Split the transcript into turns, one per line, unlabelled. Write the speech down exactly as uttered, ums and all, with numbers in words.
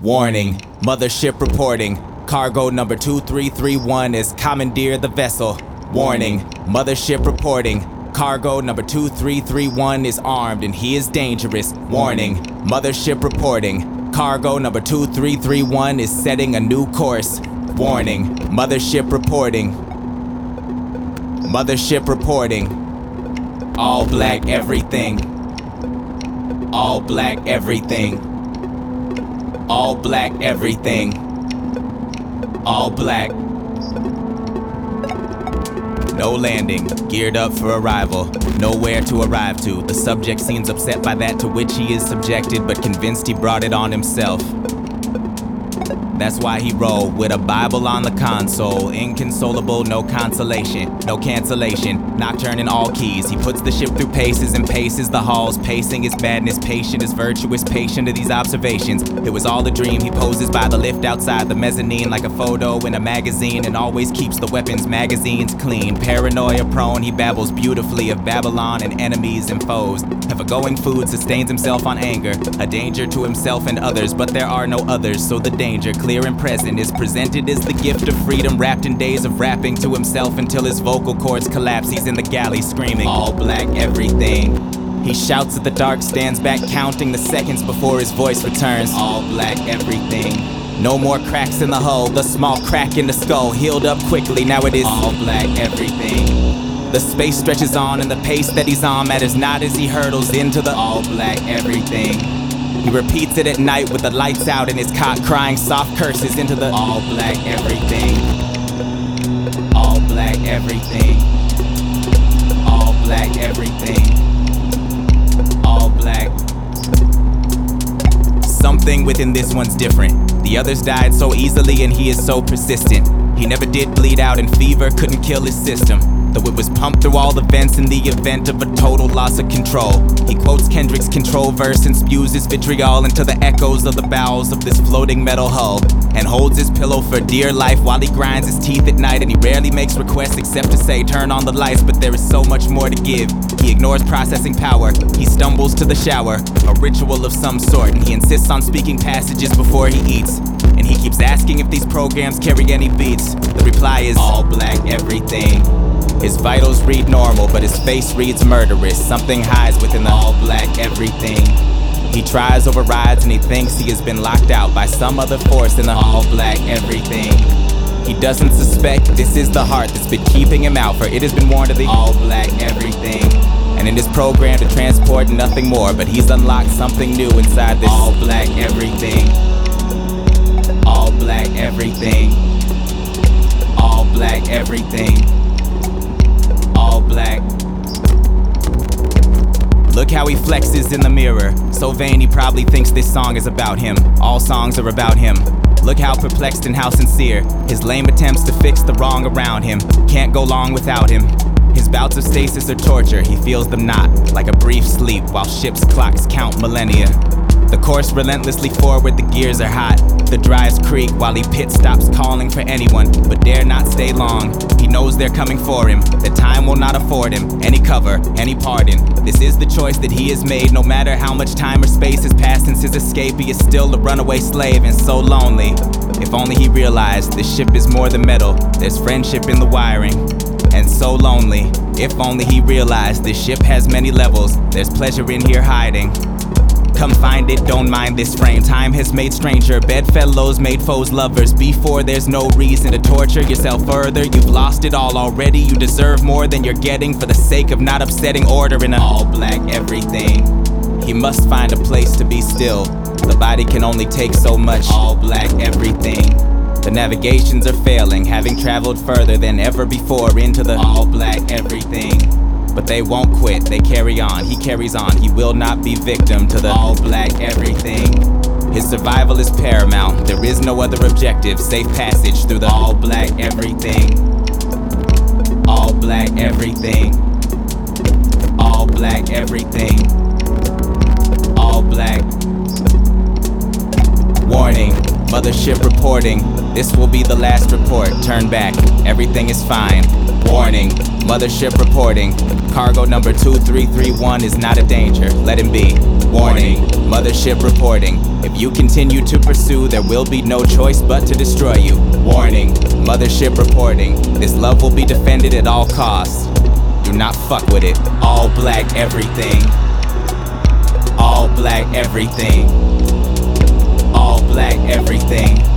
Warning, mothership reporting. Cargo number two three three one is commandeer the vessel. Warning, mothership reporting. Cargo number two three three one is armed and he is dangerous. Warning, mothership reporting. Cargo number two three three one is setting a new course. Warning, mothership reporting. Mothership reporting. All black everything. All black everything. All black everything. All black. No landing, geared up for arrival. Nowhere to arrive to. The subject seems upset by that to which he is subjected, but convinced he brought it on himself. That's why he rolled with a Bible on the console. Inconsolable, no consolation, no cancellation. Nocturne in all keys. He puts the ship through paces and paces the halls. Pacing his badness, patient is virtuous, patient of these observations. It was all a dream. He poses by the lift outside the mezzanine like a photo in a magazine, and always keeps the weapons magazines clean. Paranoia prone, he babbles beautifully of Babylon and enemies and foes. Of a going food, sustains himself on anger, a danger to himself and others, but there are no others, so the danger, clear and present, is presented as the gift of freedom, wrapped in days of rapping to himself until his vocal cords collapse. He's in the galley screaming, all black everything. He shouts at the dark, stands back counting the seconds before his voice returns, all black everything. No more cracks in the hull, the small crack in the skull healed up quickly, now it is all black everything. The space stretches on and the pace that he's on matters not as he hurdles into the all black everything. He repeats it at night with the lights out in his cot, crying soft curses into the all black everything. All black everything. All black everything. All black. Something within this one's different. The others died so easily and he is so persistent. He never did bleed out and fever couldn't kill his system, though it was pumped through all the vents in the event of a total loss of control. He quotes Kendrick's control verse and spews his vitriol into the echoes of the bowels of this floating metal hull, and holds his pillow for dear life while he grinds his teeth at night. And he rarely makes requests except to say turn on the lights, but there is so much more to give. He ignores processing power, he stumbles to the shower, a ritual of some sort, and he insists on speaking passages before he eats. And he keeps asking if these programs carry any beats. The reply is all black everything. His vitals read normal, but his face reads murderous. Something hides within the all black everything. He tries, overrides, and he thinks he has been locked out by some other force in the all black everything. He doesn't suspect this is the heart that's been keeping him out, for it has been warned of the all black everything. And in his program to transport nothing more, but he's unlocked something new inside this all black everything. All black everything. All black everything. All black. Look how he flexes in the mirror. So vain he probably thinks this song is about him. All songs are about him. Look how perplexed and how sincere. His lame attempts to fix the wrong around him. Can't go long without him. His bouts of stasis are torture. He feels them not, like a brief sleep while ships' clocks count millennia. The course relentlessly forward, the gears are hot. The drives creak while he pit stops, calling for anyone, but dare not stay long. He knows they're coming for him, that time will not afford him any cover, any pardon. This is the choice that he has made. No matter how much time or space has passed since his escape, he is still a runaway slave and so lonely. If only he realized this ship is more than metal, there's friendship in the wiring. And so lonely. If only he realized this ship has many levels, there's pleasure in here hiding. Come find it, don't mind this frame. Time has made stranger, bedfellows made foes lovers. Before there's no reason to torture yourself further. You've lost it all already, you deserve more than you're getting for the sake of not upsetting order in a all black everything. He must find a place to be still. The body can only take so much all black everything. The navigations are failing, having traveled further than ever before into the all black everything. But they won't quit, they carry on, he carries on. He will not be victim to the all black everything. His survival is paramount, there is no other objective. Safe passage through the all black everything. All black everything. All black everything. All black. Warning, Mothership reporting. This will be the last report. Turn back, everything is fine. Warning, mothership reporting. Cargo number two three three one is not a danger, let him be. Warning, mothership reporting. If you continue to pursue, there will be no choice but to destroy you. Warning, mothership reporting. This love will be defended at all costs. Do not fuck with it. All black everything. All black everything. All black everything.